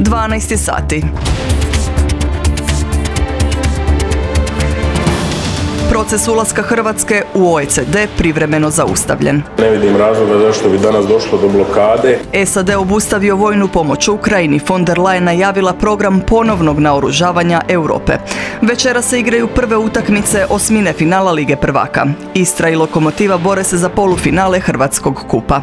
12 sati. Proces ulaska Hrvatske u OECD privremeno zaustavljen. Ne vidim razloga zašto bi danas došlo do blokade. SAD obustavio vojnu pomoć Ukrajini, von der Leyen najavila program ponovnog naoružavanja Europe. Večera se igraju prve utakmice osmine finala Lige prvaka. Istra i Lokomotiva bore se za polufinale Hrvatskog kupa.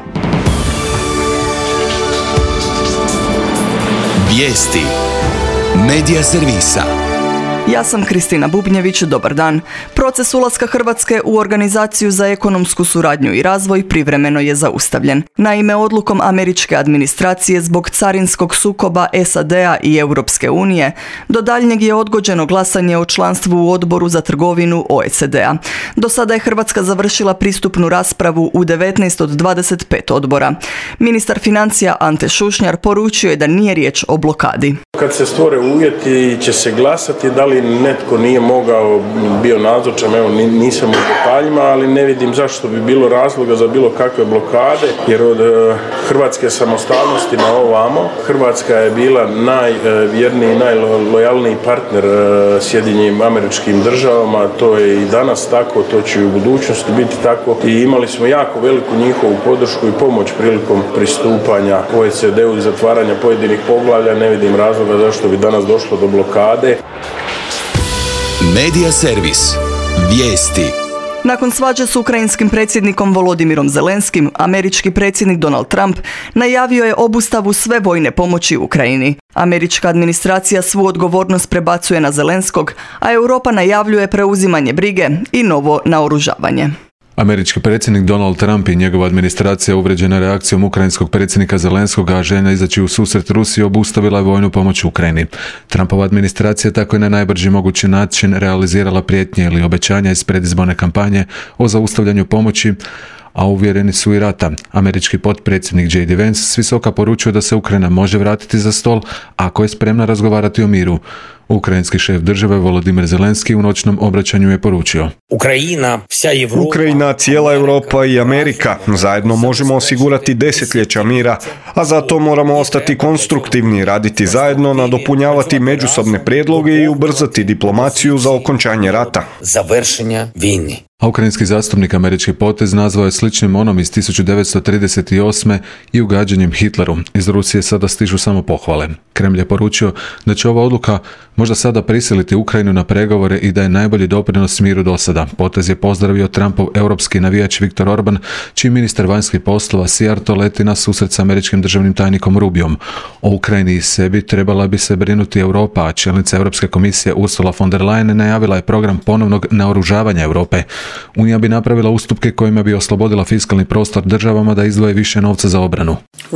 Vijesti Medija servisa. Ja sam Kristina Bubnjević, dobar dan. Proces ulaska Hrvatske u Organizaciju za ekonomsku suradnju i razvoj privremeno je zaustavljen. Naime, odlukom američke administracije zbog carinskog sukoba SAD-a i Europske unije, do daljnjeg je odgođeno glasanje o članstvu u odboru za trgovinu OECD-a. Do sada je Hrvatska završila pristupnu raspravu u 19 od 25 odbora. Ministar financija Ante Šušnjar poručio je da nije riječ o blokadi. Kad se stvore uvjeti će se glasati, da li netko nije mogao, bio nazočan, evo nisam u detaljima, ali ne vidim zašto bi bilo razloga za bilo kakve blokade, jer od hrvatske samostalnosti na ovamo, Hrvatska je bila najvjerniji, najlojalniji partner Sjedinjenim Američkim Državama, to je i danas tako, to će i u budućnosti biti tako i imali smo jako veliku njihovu podršku i pomoć prilikom pristupanja OECD-u i zatvaranja pojedinih poglavlja, ne vidim razloga zašto bi danas došlo do blokade. Medija servis. Vijesti. Nakon svađe s ukrajinskim predsjednikom Volodimirom Zelenskim, američki predsjednik Donald Trump najavio je obustavu sve vojne pomoći Ukrajini. Američka administracija svu odgovornost prebacuje na Zelenskog, a Europa najavljuje preuzimanje brige i novo naoružavanje. Američki predsjednik Donald Trump i njegova administracija uvrijeđena reakcijom ukrajinskog predsjednika Zelenskog, a želja izaći u susret Rusiji obustavila je vojnu pomoć Ukrajini. Trumpova administracija tako je na najbrži mogući način realizirala prijetnje ili obećanja iz predizborne kampanje o zaustavljanju pomoći, a uvjereni su i rata. Američki potpredsjednik J.D. Vance s visoka poručuje da se Ukrajina može vratiti za stol ako je spremna razgovarati o miru. Ukrajinski šef države Volodimir Zelenski u noćnom obraćanju je poručio: Ukrajina, cijela Europa i Amerika zajedno možemo osigurati desetljeća mira, a zato moramo ostati konstruktivni, raditi zajedno, nadopunjavati međusobne prijedloge i ubrzati diplomaciju za okončanje rata. A ukrajinski zastupnik američki potez nazvao je sličnim onom iz 1938. i ugađanjem Hitleru. Iz Rusije sada stižu samo pohvale. Kremlj je poručio da će ova odluka možda sada prisiliti Ukrajinu na pregovore i da je najbolji doprinos miru do sada. Potez je pozdravio Trumpov europski navijač Viktor Orban, čiji ministar vanjskih poslova Sijarto leti na susret s američkim državnim tajnikom Rubiom. O Ukrajini i sebi trebala bi se brinuti Europa, a čelnica Europske komisije Ursula von der Leyen najavila je program ponovnog naoružavanja Europe. Unija bi napravila ustupke kojima bi oslobodila fiskalni prostor državama da izdvoje više novca za obranu.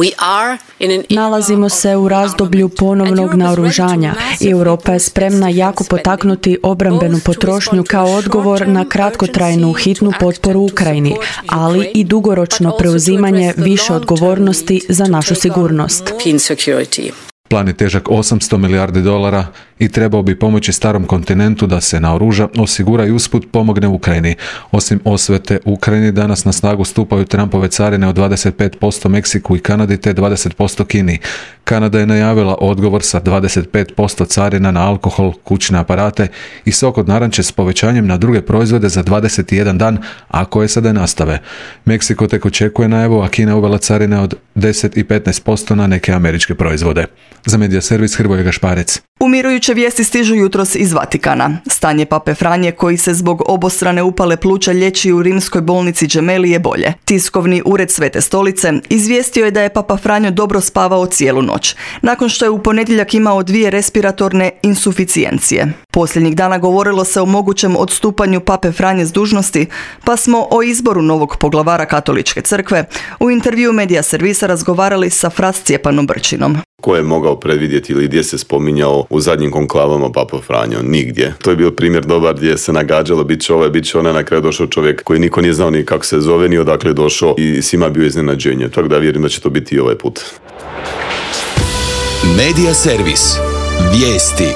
Nalazimo se u razdoblju ponovnog naoružanja i Europa je spremna jako potaknuti obrambenu potrošnju kao odgovor na kratkotrajnu hitnu potporu Ukrajini, ali i dugoročno preuzimanje više odgovornosti za našu sigurnost. Plan je težak $800 milijardi i trebao bi pomoći starom kontinentu da se naoruža, osigura i usput pomogne Ukrajini. Osim osvete Ukrajini, danas na snagu stupaju Trumpove carine od 25% Meksiku i Kanadi te 20% Kini. Kanada je najavila odgovor sa 25% carina na alkohol, kućne aparate i sok od naranče s povećanjem na druge proizvode za 21 dan, ako je sada nastave. Meksiko tek očekuje najavu, a Kina uvela carine od 10 i 15% na neke američke proizvode. Za Medija servis Hrvoje Gašparec. Umirujuće vijesti stižu jutros iz Vatikana. Stanje pape Franje, koji se zbog obostrane upale pluća liječi u rimskoj bolnici Gemelli, je bolje. Tiskovni ured Svete stolice izvijestio je da je papa Franjo dobro spavao cijelu noć, nakon što je u ponedjeljak imao 2 respiratorne insuficijencije. Posljednjih dana govorilo se o mogućem odstupanju pape Franje s dužnosti, pa smo o izboru novog poglavara Katoličke crkve u intervjuu Medija servisa razgovarali sa fra Stjepanom Brčinom. Ko je mogao predvidjeti ili gdje se spominjao u zadnjim konklavama papa Franjo? Nigdje. To je bio primjer dobar gdje se nagađalo bit će ovaj, bit će ona, na kraju došao čovjek koji niko nije znao ni kako se zove, ni odakle je došao i svima bio iznenađenje. Tako da vjerujem da će to biti i ovaj put. Medija servis. Vijesti.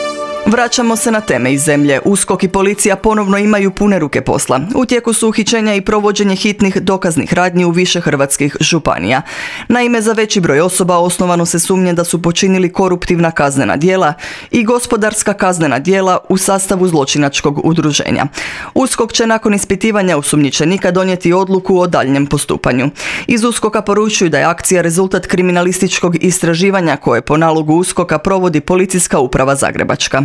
Vraćamo se na teme iz zemlje. USKOK i policija ponovno imaju pune ruke posla. U tijeku su uhićenja i provođenje hitnih dokaznih radnji u više hrvatskih županija. Naime, za veći broj osoba osnovano se sumnje da su počinili koruptivna kaznena djela i gospodarska kaznena djela u sastavu zločinačkog udruženja. USKOK će nakon ispitivanja osumnjičenika donijeti odluku o daljnjem postupanju. Iz USKOK-a poručuju da je akcija rezultat kriminalističkog istraživanja koje po nalogu USKOK-a provodi Policijska uprava Zagrebačka.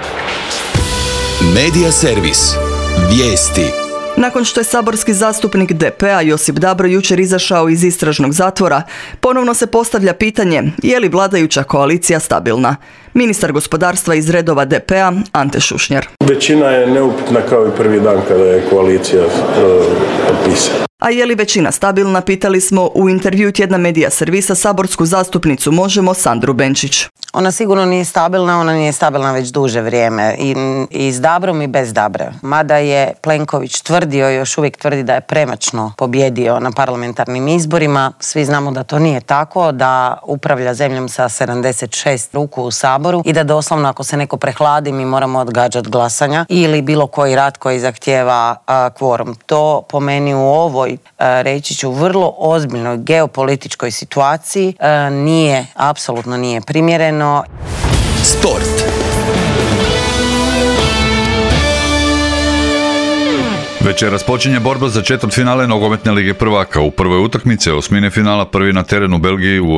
Medija servis. Vijesti. Nakon što je saborski zastupnik DP-a Josip Dabro jučer izašao iz istražnog zatvora, ponovno se postavlja pitanje je li vladajuća koalicija stabilna. Ministar gospodarstva iz redova DP-a Ante Šušnjar. Većina je neupitna kao i prvi dan kada je koalicija potpisana. A je li većina stabilna, pitali smo u intervju Tjedna Medija servisa saborsku zastupnicu Možemo Sandru Benčić. Ona sigurno nije stabilna, ona nije stabilna već duže vrijeme i s Dabrom i bez Dabre. Mada je Plenković tvrdio i još uvijek tvrdi da je premačno pobjedio na parlamentarnim izborima, svi znamo da to nije tako, da upravlja zemljom sa 76 ruku u Saboru i da doslovno ako se neko prehladi mi moramo odgađati glasanja ili bilo koji rad koji zahtijeva kvorum. To po meni u ovoj, reći ću, vrlo ozbiljnoj geopolitičkoj situaciji apsolutno nije primjereno. Sport. Večeras počinje borba za četvrtfinale nogometne lige prvaka. U prvoj utakmici osmine finala prvi na terenu u Belgiji u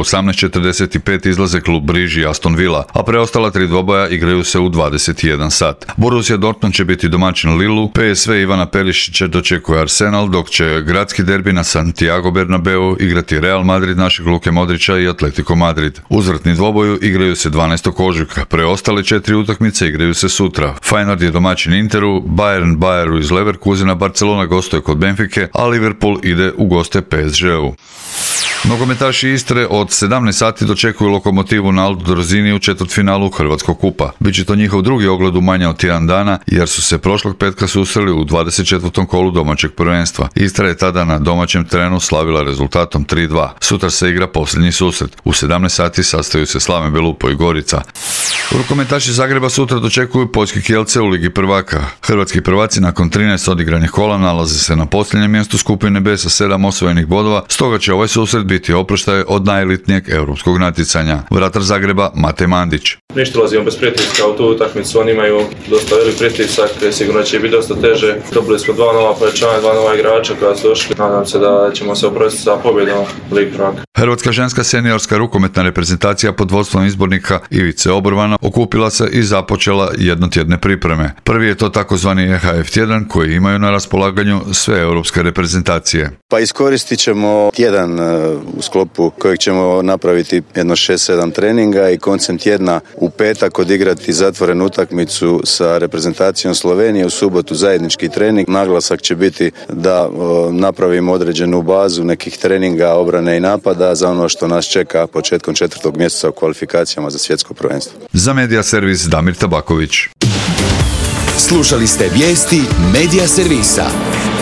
18:45 izlaze klub Briži i Aston Villa, a preostala 3 dvoboja igraju se u 21 sat. Borussia Dortmund će biti domaćin Lillu, PSV Ivana Perišića dočekuje Arsenal, dok će gradski derbi na Santiago Bernabeu igrati Real Madrid našeg Luke Modrića i Atletico Madrid. Uzvratni dvoboju igraju se 12. ožujka. Preostale 4 utakmice igraju se sutra. Feyenoord je domaćin Interu, Bayern Bayeru iz Leverkusena, Barcelona gostuje kod Benfike, a Liverpool ide u goste PSG-u. Nogometaši Istre od 17 sati dočekuju Lokomotivu na Aldo Rozini u četvrtfinalu Hrvatskog kupa. Biće to njihov drugi ogled u manje od tjedan dana, jer su se prošlog petka susreli u 24. kolu domaćeg prvenstva. Istra je tada na domaćem terenu slavila rezultatom 3:2. Sutra se igra posljednji susret. U 17 sati sastaju se Slaven Belupo i Gorica. Rukometaši Zagreba sutra dočekuju poljski Kielce u Ligi prvaka. Hrvatski prvaci nakon 13 odigranih kola nalaze se na posljednjem mjestu skupine B sa 7 osvojenih bodova, stoga će ovaj susret biti oproštaj od najelitnijeg europskog natjecanja. Vratar Zagreba Matej Mandić. Ništa ulazimo bez pritiska u tu utakmicu, oni imaju dosta velik pritisak, sigurno će biti dosta teže. Dobili smo 2 nova pojačanja, 2 nova igrača koja su došli. Nadam se da ćemo se oprostiti sa pobjedom Ligi prvaka. Hrvatska ženska seniorska rukometna reprezentacija pod vodstvom izbornika Ivice Obrvana okupila se i započela jednotjedne pripreme. Prvi je to takozvani EHF tjedan koji imaju na raspolaganju sve europske reprezentacije. Pa iskoristit ćemo tjedan u sklopu kojeg ćemo napraviti jedno 6-7 treninga i koncem tjedna u petak odigrati zatvorenu utakmicu sa reprezentacijom Slovenije, u subotu zajednički trening. Naglasak će biti da napravimo određenu bazu nekih treninga obrane i napada za ono što nas čeka početkom 4. mjeseca u kvalifikacijama za svjetsko prvenstvo. Za Medija servis Damir Tabaković. Slušali ste vijesti Medija servisa.